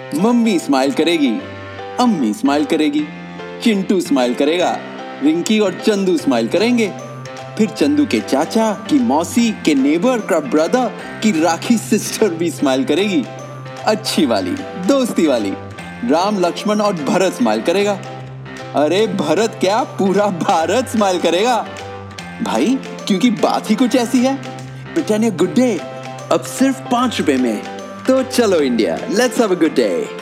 Mummy smile करेगी, अम्मी smile करेगी, चिंटू स्माइल करेगा, रिंकी और चंदू स्माइल करेंगे, फिर चंदू के चाचा, की मौसी, के नेबर, का ब्रदर, की राखी सिस्टर भी स्माइल करेगी, अच्छी वाली, दोस्ती वाली। राम, लक्ष्मण और भरत स्माइल करेगा। अरे भरत क्या, पूरा भारत स्माइल करेगा भाई, क्योंकि बात ही कुछ ऐसी है। ब्रिटानिया गुड डे अब सिर्फ ₹5 में। तो चलो India, let's have a good day.